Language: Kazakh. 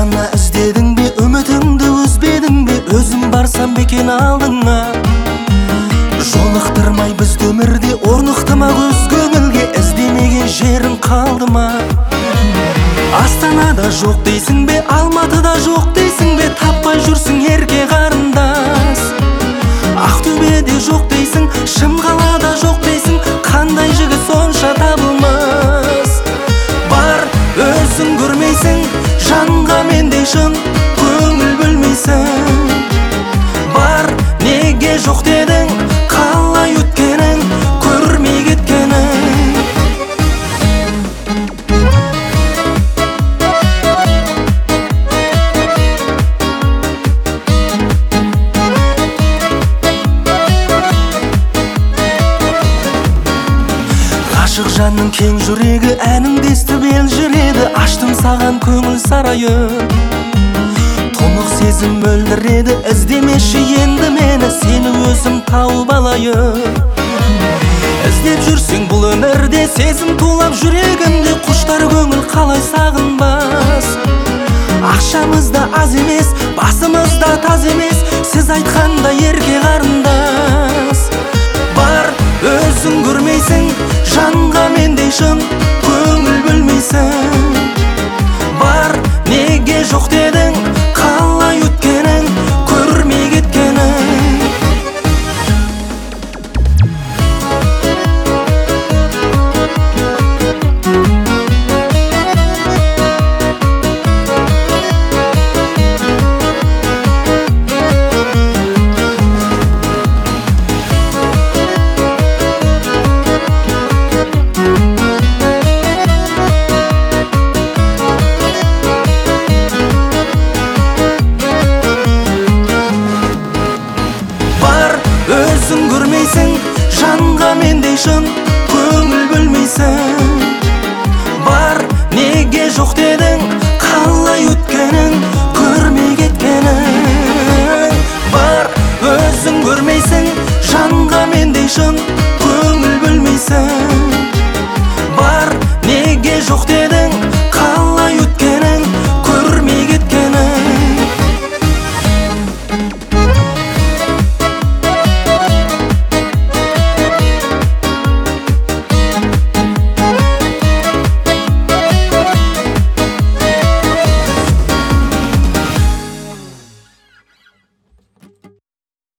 ғана іздедің бе, үмітіңді үзбедің бе, өзім барсам бекен алдыңа. Жолықтырмай бізді өмірде, орнықты ма көз көңілге, іздемеген жерің қалды ма? Астанада жоқ дейсің бе, Алматыда жоқ дейсің бе, таппай жүрсің ерке қарындас. Ақтөбеде жоқ дейсің, Шымқалада жоқ дейсің, қандай жігіт сонша табылмас? Бар, өзің көрмейсің, жанға мендей шын көңіл бөлмейсің. Бар, неге жоқ дедің, қалай өткенің, көрмей кеткенің. Ғашық жанның кең жүрегі әніңді естіп елжіреді, аштым саған көңіл сарайын. Тұнық сезім мөлдіреді, іздемеші енді мені, сені өзім тауып алайын. Іздеп жүрсің бұл өмірде, сезім тулап жүрегімде, құштар көңіл қалай сағынбас? Ақшамызда аз емес, басымызда таз емес, сіз айтқанда ерке қарындас. Бар, өзің көрмейсің, жанға мендей шын көңіл бөлмейсің. Бар, неге жоқ дедің, қалай өткенің, көрмей кеткенің. Өзің көрмейсің, жанға мендей шын көңіл бөлмейсің. Бар, неге жоқ дедің, қалай өткенің, көрмей кеткенің. Бар, өзің көрмейсің, жанға мендей шын көңіл бөлмейсің.